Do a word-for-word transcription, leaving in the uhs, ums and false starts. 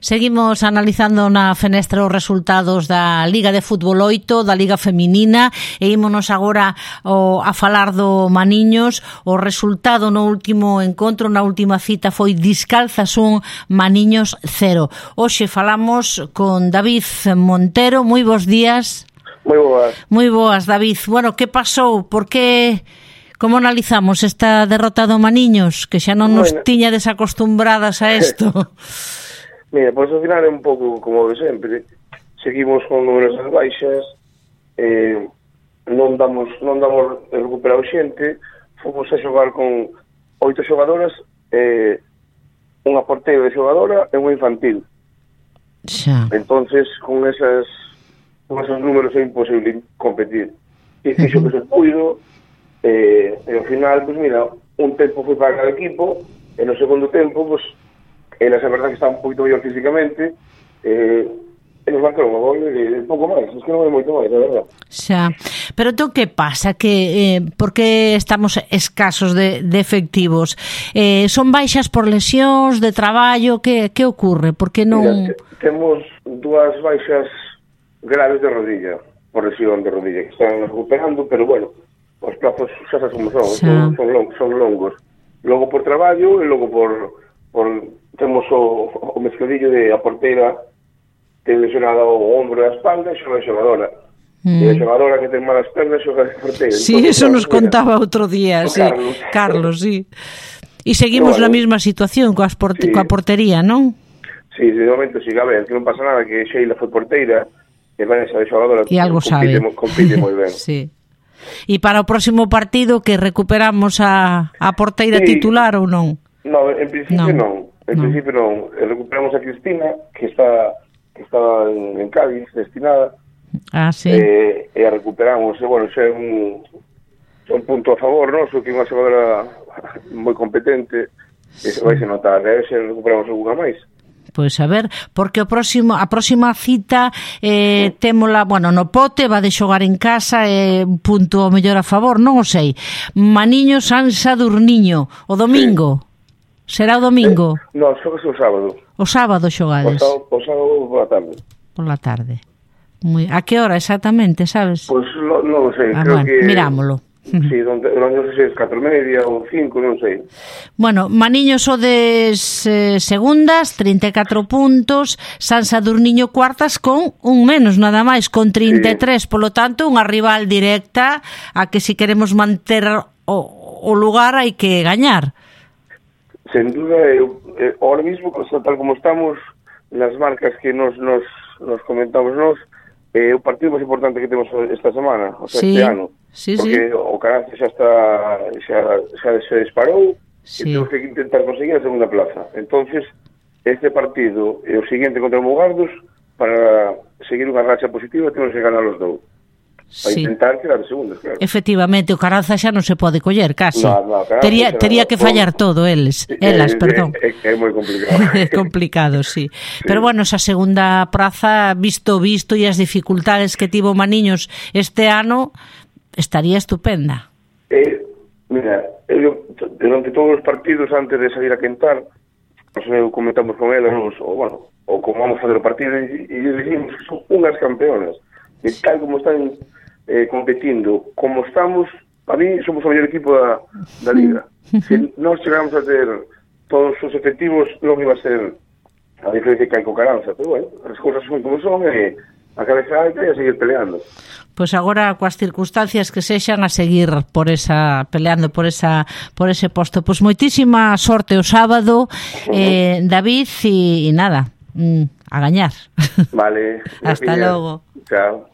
Seguimos analizando na fenestra os resultados da Liga de Fútbol oito, da Liga Feminina, e ímonos agora o, a falar do Maniños. O resultado no último encontro, na última cita, foi Discalzas un, Maniños cero. Hoxe falamos con David Montero. Moi bons días. Moi boas. Moi boas, David. Bueno, que pasou? Por que... Como analizamos esta derrota do Maniños, que xa non nos bueno. tiña desacostumbradas a isto? Mira, pois ao final é un pouco como de sempre. Seguimos con números das baixas, eh, non damos non damos recuperado xente, fomos a xogar con oito xogadoras, eh, unha porteira de xogadora e unha infantil. Xa. Entonces, con esas con esos números é imposible competir. E fixo que se puido, eh, e ao final, pois mira, un tempo foi para cada equipo, e no segundo tempo, pois, elas a verdade que está un poquito mellor físicamente, eh, e nos marcaron un gol e un pouco máis, es que non é moito máis, a verdade. Xa, pero entón que pasa? Que, eh, por que estamos escasos de, de efectivos? Eh, son baixas por lesións, de traballo, que, que ocorre? Por que non... Mira, te, temos dúas baixas graves de rodilla, por lesión de rodilla, que están recuperando, pero bueno, os plazos xa sabes como son, son, son, long, son longos. Logo por traballo e logo por... por temos o, o mezcladillo de a porteira ten lesionada o ombro e a espalda e xoga a xogadora. Mm. E a xogadora que ten malas pernas xoga a porteira. Sí, entonces, eso nos contaba outro día, sí. Carlos. Carlos, sí. E seguimos bueno, na mesma situación coas porte sí. coa portería, non? Sí, de momento sí, a ver, que non pasa nada, que Sheila foi porteira e Vanessa de xogadora e algo compite, sabe. compite moi ben. Sí. E para o próximo partido que recuperamos a, a porteira sí. titular ou non? No, en principio non. non. En no. principio non. Recuperamos a Cristina, que está que estaba en, en Cádiz, destinada. Ah, sí. Eh, e a recuperamos. E, bueno, xa é un, un punto a favor, non? So que é unha xogadora moi competente. Sí. E vai se notar. A ver se recuperamos algunha máis. Pois a ver, porque o próximo a próxima cita eh, témola, bueno, no Pote va de xogar en casa, eh, un punto o mellor a favor, non o sei. Maniños San Sadurniño, o domingo. Sí. Será o domingo? Eh, non, xogas o sábado. O sábado xogades? O sábado, o sábado pola tarde. Pola tarde. Muy... A que hora exactamente, sabes? Pois pues, non no sei, ah, creo bueno, que... mirámolo. Sí, non sei se é catro e media ou cinco, non sei. Bueno, Maniños o des eh, segundas, trinta e catro puntos, San Sadurniño cuartas con un menos, nada máis, con trinta e tres, sí. Polo tanto, unha rival directa a que si queremos manter o, o lugar hai que gañar. Sen duda, eu, eu, ahora mismo, tal como estamos, nas marcas que nos, nos, nos comentamos nos, é eh, o partido máis importante que temos esta semana, o sea, sí, este ano. Sí, porque sí. o Carranza xa está, xa, xa se disparou, sí. E temos que intentar conseguir a segunda plaza. Entonces, este partido e o seguinte contra o Mugardos, para seguir unha racha positiva, temos que ganar os dous. Para sí. intentar quedar de segundos, claro. Efectivamente, o Carranza xa non se pode coller, casi. No, no, tería, tería que fallar todo, eles, elas, é, perdón. É, é, é moi complicado. É complicado, sí. sí. Pero bueno, esa segunda praza, visto visto e as dificultades que tivo Maniños este ano, estaría estupenda. Eh, mira, eu, durante todos os partidos, antes de salir a quentar, nos comentamos con elas, o, bueno, o como vamos a fazer o partido, e, e dicimos que son unhas campeonas. E tal como están eh, competindo, como estamos, a mí somos o mellor equipo da, da Liga. Se nós chegamos a ter todos os efectivos, non iba a ser a diferencia que hai co Carranza, pero bueno, as cousas son como son e a cabeza alta e a seguir peleando. Pois agora coas circunstancias que sexan a seguir por esa peleando por esa por ese posto. Pois moitísima sorte o sábado, eh, David, e, e nada, mm, a gañar. Vale. Hasta logo. Chao.